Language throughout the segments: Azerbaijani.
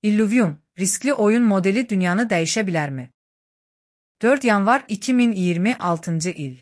Illuvium, riskli oyun modeli dünyanı değişebilir mi? 4 yanvar 2026 il.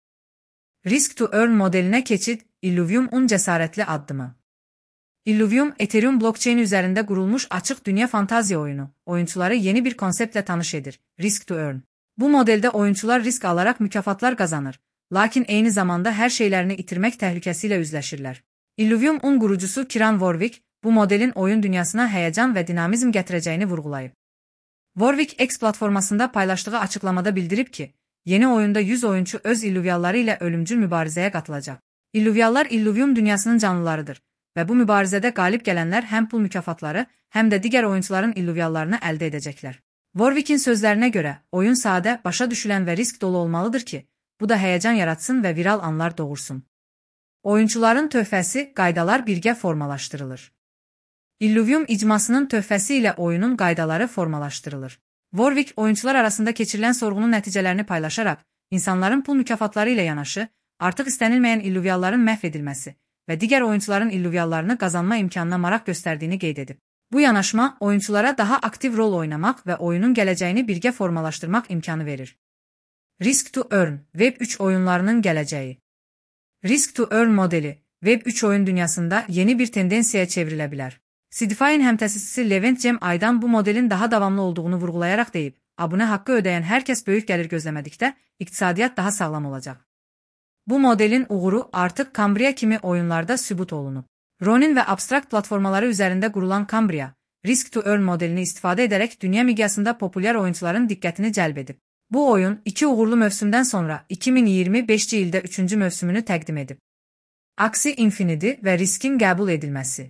Risk to Earn modeline keçid, Illuvium'un cesaretli addımı. Illuvium, Ethereum blockchain üzerinde kurulmuş açık dünya fantazi oyunu. Oyuncuları yeni bir konseptle tanış edir, Risk to Earn. Bu modelde oyuncular risk alarak mükafatlar kazanır. Lakin aynı zamanda her şeylerini itirmek tehlikesiyle yüzleşirler. Illuvium'un kurucusu Kieran Warwick, bu modelin oyun dünyasına heyecan ve dinamizm getireceğini vurgulayıb. Warwick X platformasında paylaştığı açıklamada bildirib ki, yeni oyunda 100 oyuncu öz illüvyalları ile ölümcül mübarizeye katılacaq. İllüvyallar Illuvium dünyasının canlılarıdır ve bu mübarizede galip gelenler hem pul mükafatları hem de diğer oyuncuların illüvyallarını elde edecekler. Warwick'in sözlerine göre, oyun sade, başa düşülen ve risk dolu olmalıdır ki, bu da heyecan yaratsın ve viral anlar doğursun. Oyuncuların töhfəsi, qaydalar birgə formalaşdırılır. Illuvium icmasının töhfəsi ile oyunun qaydaları formalaşdırılır. Warwick, oyuncular arasında keçirilən sorğunun nəticələrini paylaşarak, insanların pul mükafatları ile yanaşı, artıq istənilməyən illüvyalların məhv edilməsi və digər oyuncuların illüvyallarını qazanma imkanına maraq göstərdiyini qeyd edib. Bu yanaşma, oyunculara daha aktiv rol oynamaq və oyunun gələcəyini birgə formalaşdırmaq imkanı verir. Risk to Earn, Web3 oyunlarının gələcəyi. Risk to Earn modeli, Web3 oyun dünyasında yeni bir tendensiyaya çevrilə bilər. Sidify'in həmtəsisçisi Levent Cem Aydan bu modelin daha davamlı olduğunu vurğulayaraq deyib, abunə haqqı ödəyən hər kəs böyük gəlir gözləmədikdə, iqtisadiyyat daha sağlam olacaq. Bu modelin uğuru artıq Cambria kimi oyunlarda sübut olunub. Ronin və abstrakt platformaları üzərində qurulan Cambria, Risk to Earn modelini istifadə edərək dünya miqyasında populyar oyuncuların diqqətini cəlb edib. Bu oyun, 2 uğurlu mövsümdən sonra 2025-ci ildə 3-cü mövsümünü təqdim edib. Axie Infinity və riskin qəbul edilməsi.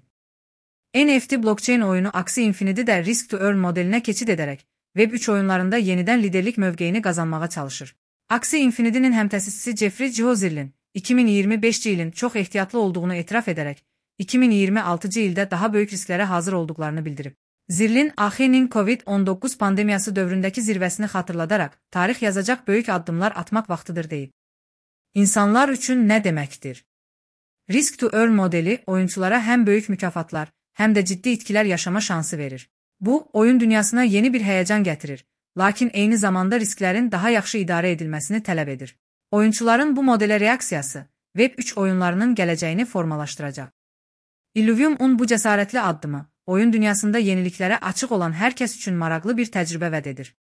NFT blockchain oyunu Axie Infinity də Risk to Earn modelinə keçid edərək, Web3 oyunlarında yenidən liderlik mövqeyini qazanmağa çalışır. Axie Infinity'nin həmtəsisçisi Jeffrey Zirlin, 2025-ci ilin çox ehtiyatlı olduğunu etiraf edərək, 2026-cı ildə daha böyük risklərə hazır olduqlarını bildirib. Zirlin, Axie'nin COVID-19 pandemiyası dövründəki zirvəsini xatırladaraq, tarix yazacaq böyük addımlar atmaq vaxtıdır deyib. İnsanlar üçün nə deməkdir? Risk to Earn modeli oyunculara həm böyük mükafatlar, həm də ciddi itkilər yaşama şansı verir. Bu, oyun dünyasına yeni bir həyəcan gətirir, lakin eyni zamanda risklərin daha yaxşı idarə edilməsini tələb edir. Oyuncuların bu modelə reaksiyası, Web3 oyunlarının gələcəyini formalaşdıracaq. Illuvium'un bu cəsarətli addımı, oyun dünyasında yeniliklərə açıq olan hər kəs üçün maraqlı bir təcrübə vəd edir.